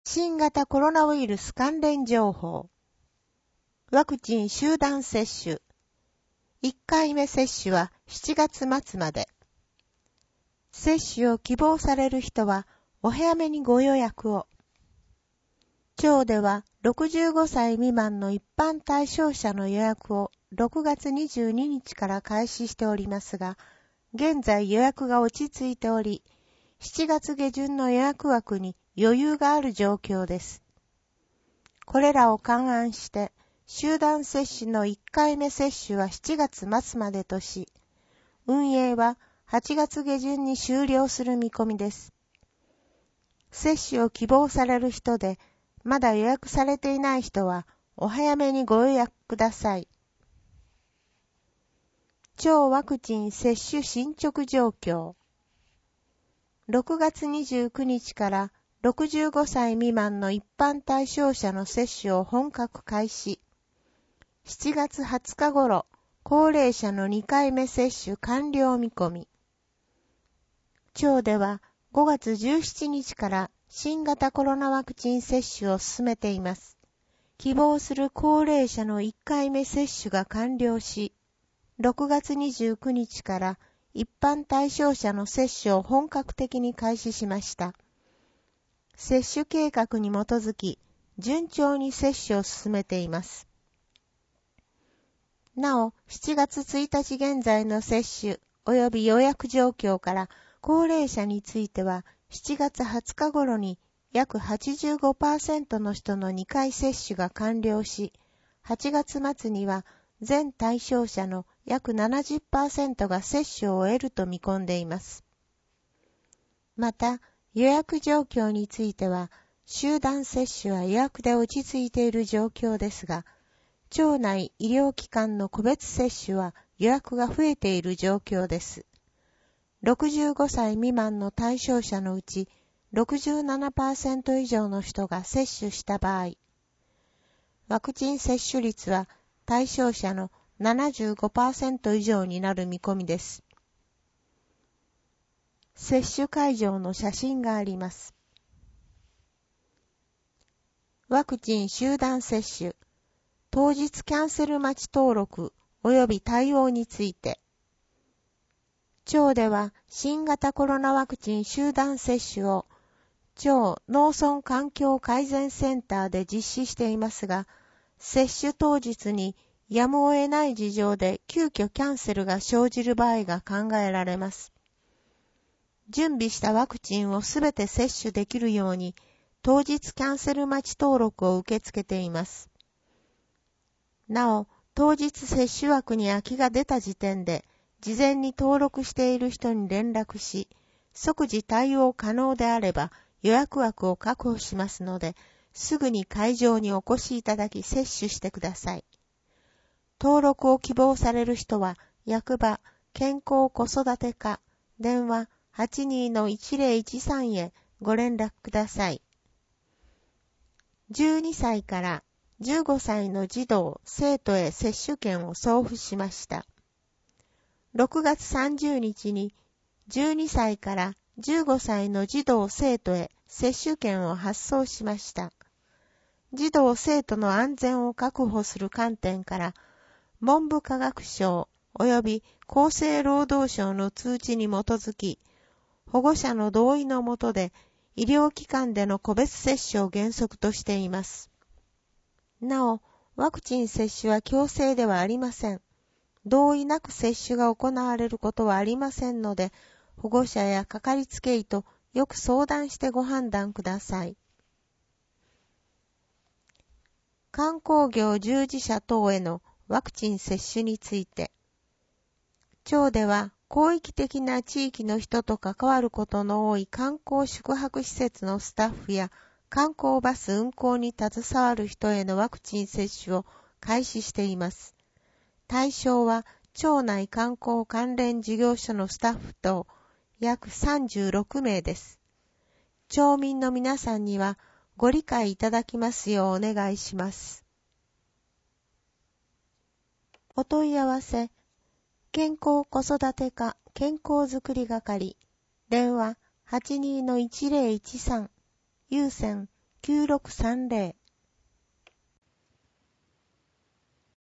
新型コロナウイルス関連情報。ワクチン集団接種。1回目接種は7月末まで。接種を希望される人はお早めにご予約を。町では65歳未満の一般対象者の予約を6月22日から開始しておりますが、現在予約が落ち着いており、7月下旬の予約枠に余裕がある状況です。これらを勘案して、集団接種の1回目接種は7月末までとし、運営は8月下旬に終了する見込みです。接種を希望される人で、まだ予約されていない人は、お早めにご予約ください。町ワクチン接種進捗状況。6月29日から65歳未満の一般対象者の接種を本格開始。7月20日頃、高齢者の2回目接種完了見込み。町では5月17日から新型コロナワクチン接種を進めています。希望する高齢者の1回目接種が完了し、6月29日から一般対象者の接種を本格的に開始しました。接種計画に基づき、順調に接種を進めています。なお、7月1日現在の接種及び予約状況から、高齢者については、7月20日頃に約 85% の人の2回接種が完了し、8月末には全対象者の約 70% が接種を終えると見込んでいます。また、予約状況については、集団接種は予約で落ち着いている状況ですが、町内医療機関の個別接種は予約が増えている状況です。65歳未満の対象者のうち 67% 以上の人が接種した場合、ワクチン接種率は対象者の 75% 以上になる見込みです。接種会場の写真があります。ワクチン集団接種、当日キャンセル待ち登録及び対応について、町では新型コロナワクチン集団接種を町農村環境改善センターで実施していますが、接種当日にやむを得ない事情で急遽キャンセルが生じる場合が考えられます。準備したワクチンをすべて接種できるように、当日キャンセル待ち登録を受け付けています。なお、当日接種枠に空きが出た時点で、事前に登録している人に連絡し、即時対応可能であれば予約枠を確保しますので、すぐに会場にお越しいただき接種してください。登録を希望される人は、役場、健康子育て課、電話 82-1013 へご連絡ください。12歳から15歳の児童・生徒へ接種券を送付しました。6月30日に12歳から15歳の児童・生徒へ接種券を発送しました。児童・生徒の安全を確保する観点から、文部科学省及び厚生労働省の通知に基づき、保護者の同意のもとで医療機関での個別接種を原則としています。なお、ワクチン接種は強制ではありません。同意なく接種が行われることはありませんので、保護者やかかりつけ医とよく相談してご判断ください。観光業従事者等へのワクチン接種について、町では広域的な地域の人と関わることの多い観光宿泊施設のスタッフや観光バス運行に携わる人へのワクチン接種を開始しています。対象は町内観光関連事業所のスタッフ等約36名です。町民の皆さんにはご理解いただきますようお願いします。お問い合わせ、健康子育て課健康づくり係、電話 82-1013、有線 9630